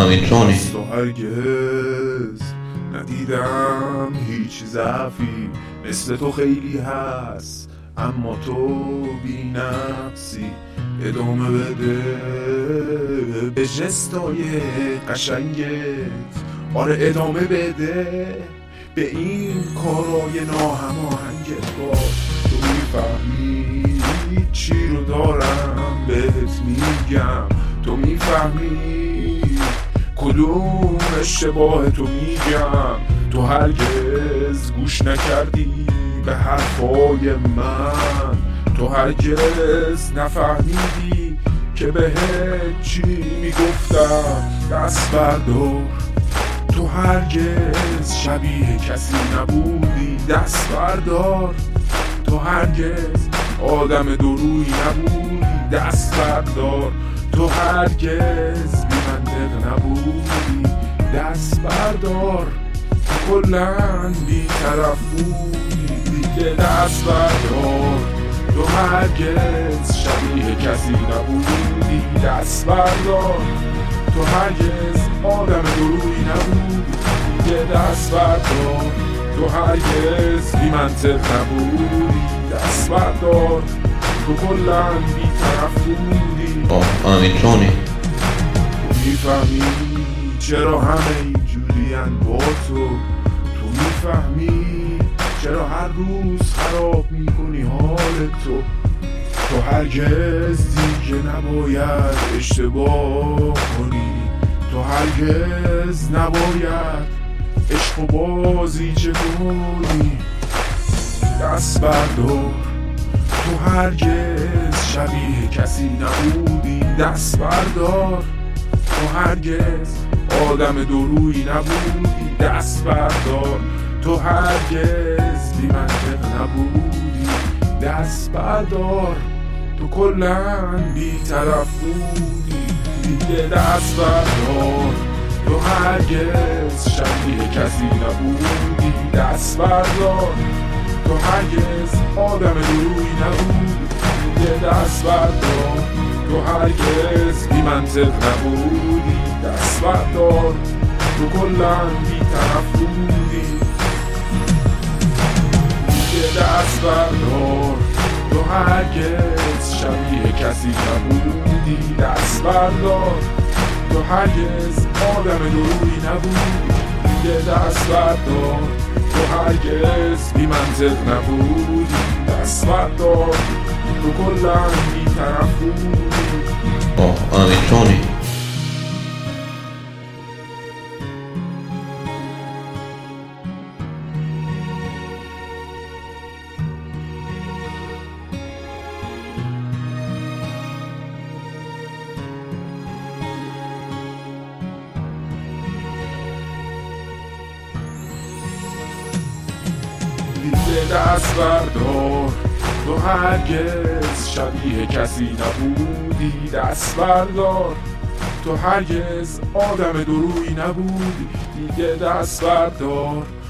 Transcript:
آمیتونی تو هرگز ندیدم هیچ ضعفی مثل تو خیلی هست، اما تو بی نقصی. ادامه بده به جستای قشنگت، آره ادامه بده به این کارای ناهماهنگت. تو میفهمی چی رو دارم بهت میگم، تو میفهمی کدوم اشتباه تو میگم. تو هرگز گوش نکردی به حرفای من، تو هرگز نفهمیدی که بهت چی میگفتم. دست بردار، تو هرگز شبیه کسی نبودی. دست بردار، تو هرگز آدم دورویی نبودی. دست بردار، تو هرگز بی منطق نبودی. دست بردار، تو کلن بی طرف بودی. دیگه دست بردار، تو هرگز شبیه کسی نبودی. دست بردار، تو هرگز آدم دورویی نبودی. دیگه دست بردار، تو هرگز بی منطق نبودی. دست بردار، تو کلن بی طرف بودی. آمیتونی میفهمی چرا همه اینجورین با تو. تو میفهمی چرا هر روز خراب میکنی حال تو. تو هرگز دیگه نباید اشتباه کنی. تو هرگز نباید عشق و بازی چه کنی. دست بردار، تو هرگز شبیه کسی نبودی. دست بردار، تو هرگز آدم دورویی نبودی. دست بردار، تو هرگز بی منطق نبودی. دست بردار، تو کلن بی طرف بودی. دیگه دست بردار، تو هرگز شبیه کسی نبودی. دست بردار، تو هرگز آدم دورویی نبودی. دیگه دست بردار، تو هرگز بی منطق نبودی. دست بردار، تو کلن بی طرف بودی. دیگه دست بردار، تو هرگز شبیه کسی نبودی. دست بردار، تو هرگز آدم دورویی نبودی. دیگه دست بردار، تو هرگز بی منطق نبودی. دست بردار، تو کلن بی طرف بودی. آمیتونی دیگه دست بردار، تو هرگز شبیه کسی نبودی. دست بردار، تو هرگز آدم دورویی نبودی. دیگه دست بردار،